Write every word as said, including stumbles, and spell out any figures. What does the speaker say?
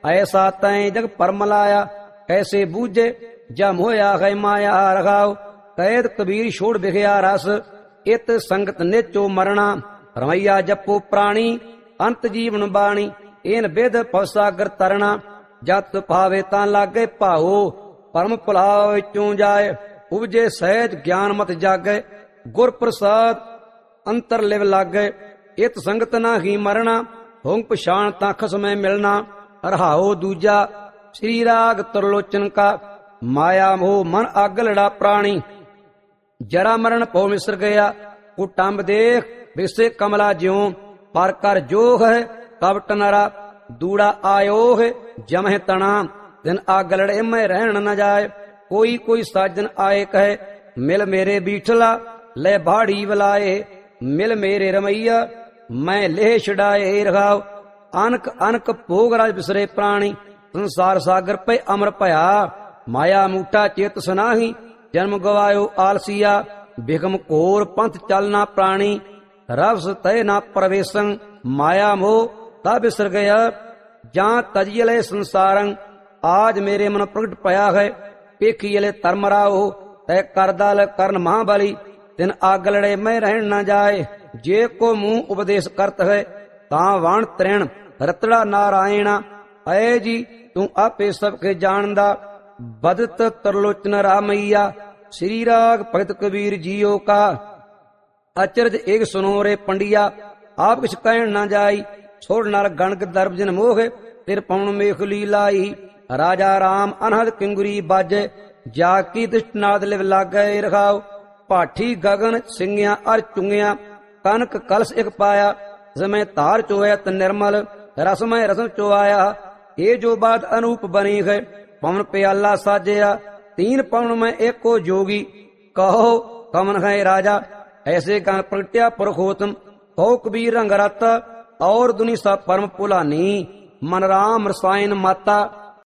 ऐसा तय जग परम लाया, कैसे बूझे जम होया है माया रखाओ। कैद कबीर छोड़ बिखया रस, इत संगत नेचो मरना। रमैया जपो प्राणी, अंत जीवन बाणी। इन विद पवसागर तरना, जत भावे तां लागे भाओ। परम भुलाओ विचों जाए, उपजे सहज ज्ञान मत जागे। गुर प्रसाद अंतर लिव लागे, इत संगत ना ही मरना। होंग पछाण तां खसमें मिलना, रहाओ दूजा श्री राग तरलोचन का। माया मोह मन आग लड़ा प्राणी, जरा मरण पौ मिसर गया। कुटुंब देख विसे कमला ज्यों, पर कर जोग है कपट नरा। दूड़ा आयो है जमह तना, दिन आग लड़े में रहन न जाए। कोई कोई साजन आए कहे, मिल मेरे बीठला ले भाड़ी बुलाए। मिल मेरे रमैया मैं लेह छड़ाए रखाओ। अनक अनक भोग राज बिसरे प्राणी, संसार सागर पे अमर भया। माया मूठा चेत सुनाही, जन्म गवायो आलसिया। बिगम कोर पंथ चलना प्राणी, रवस तय ना प्रवेशं। माया मोह ता बिसर गया, जां तजियले संसारं। आज मेरे मन प्रगट पया है, पेखियले धर्मराओ। तय करदाल करन महाबली, दिन आग लड़े में रहन न जाए। जे को मुंह उपदेश करत है, तां वाण त्रेण रतड़ा नारायणा। अय जी तू आपे सबके जानदा, बदत तरलोचन रामैया। श्री राग भगत कबीर जियो का, अचरज एक सुनो रे पंडिया। आप किछ कहन न जाई, छोड़ नर गणक दर्भ जन मोह। तिर पवन मेख लीलाई, राजा राम अनहद किंगुरी बाजे। जाकी दुष्टनाद लिव लागे रखाओ। पाठी गगन सिंगिया अर चुंगिया, कनक कलश एक पाया। समय तार चोया त निर्मल, रसमय रसम चोआया। ये जो बात अनूप बनी है, पवन प्याला साजया। तीन पवन में एक को जोगी, कहो कमन है राजा। ऐसे गान प्रगट्या पुरखोतम, कहो कबीर रंग रता। और दुनि सा परम पुलानी, मन राम रसायन माता।